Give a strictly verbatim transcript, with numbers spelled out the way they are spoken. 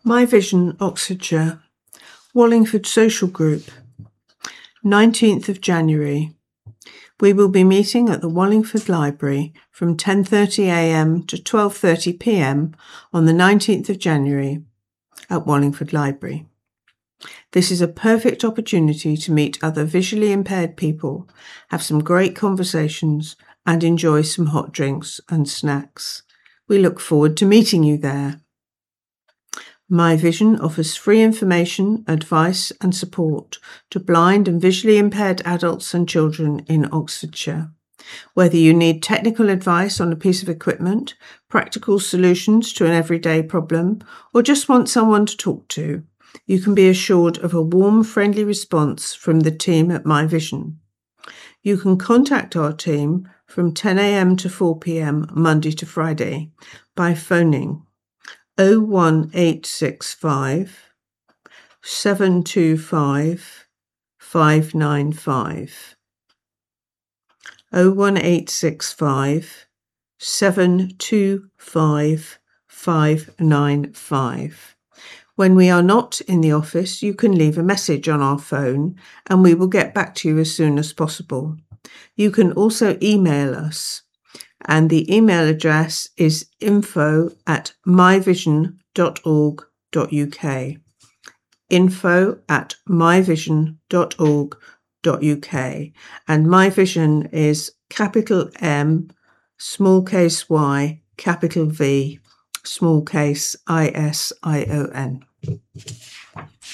My Vision, Oxfordshire, Wallingford Social Group, nineteenth of January. We will be meeting at the Wallingford Library from ten thirty a m to twelve thirty p m on the nineteenth of January at Wallingford Library. This is a perfect opportunity to meet other visually impaired people, have some great conversations, and enjoy some hot drinks and snacks. We look forward to meeting you there. My Vision offers free information, advice and support to blind and visually impaired adults and children in Oxfordshire. Whether you need technical advice on a piece of equipment, practical solutions to an everyday problem, or just want someone to talk to, you can be assured of a warm, friendly response from the team at My Vision. You can contact our team from ten a m to four p m Monday to Friday by phoning oh one eight six five, seven two five, five nine five. oh one eight six five, seven two five, five nine five. When we are not in the office, you can leave a message on our phone and we will get back to you as soon as possible. You can also email us, and the email address is info at myvision dot org dot u k. Info at myvision dot org dot u k. And My Vision is capital M, small case Y, capital V, small case I S I O N.